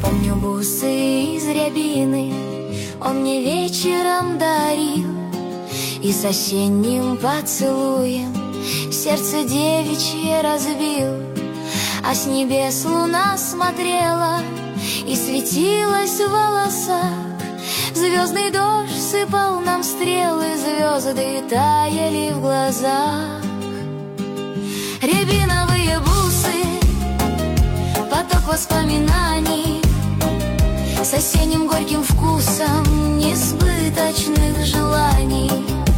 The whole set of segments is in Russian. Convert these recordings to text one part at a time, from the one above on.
Помню бусы из рябины он мне вечером дарил, и с осенним поцелуем сердце девичье разбил. А с небес луна смотрела и светилась в волосах, звездный дождь сыпал нам стрелы, звезды таяли в глазах. Рябиновые бусы, поток воспоминаний с осенним горьким вкусом несбыточных желаний.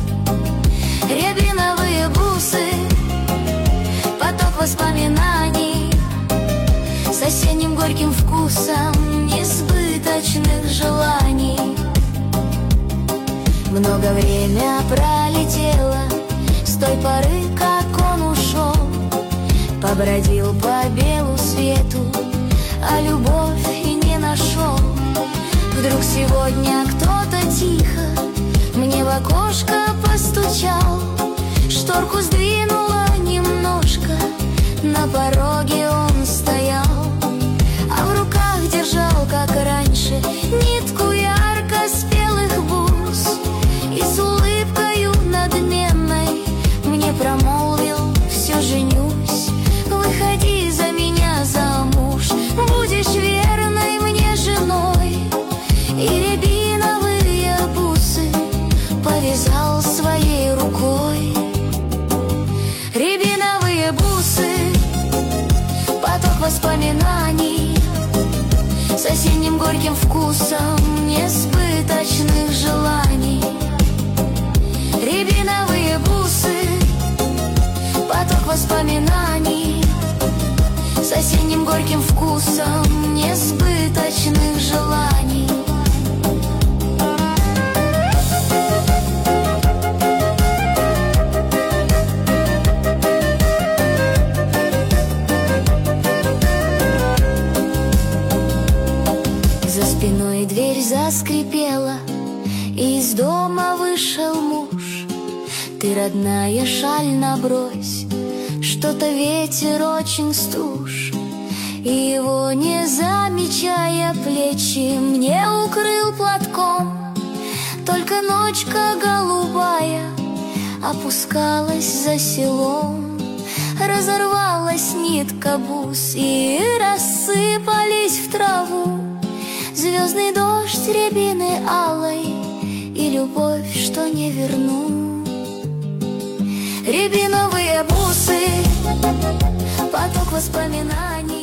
Рябиновые бусы, поток воспоминаний с осенним горьким вкусом несбыточных желаний. Много время пролетело с той поры, как он ушел, побродил по белу свету, а любовь и не нашел. Вдруг сегодня кто-то тихо мне в окошко постучал, шторку сдвинула немножко, на пороге он стоял, а в руках держал, как раньше, нитку ярко спелых бус, и с улыбкою надменной мне промолвил: все женюсь, выходи за меня замуж, будешь верной мне женой. И рябиновые бусы повязал своей рукой. Рябиновые бусы, поток воспоминаний с осенним горьким вкусом несбыточных желаний. Рябиновые бусы, поток воспоминаний с осенним горьким вкусом несбыточных желаний. За спиной дверь заскрипела, и из дома вышел муж. Ты, родная, шаль набрось, что-то ветер очень стуж. И его, не замечая плечи, мне укрыл платком. Только ночка голубая опускалась за селом, разорвалась нитка бус, и рассыпались в траву звездный дождь рябины алой и любовь, что не верну. Рябиновые бусы, поток воспоминаний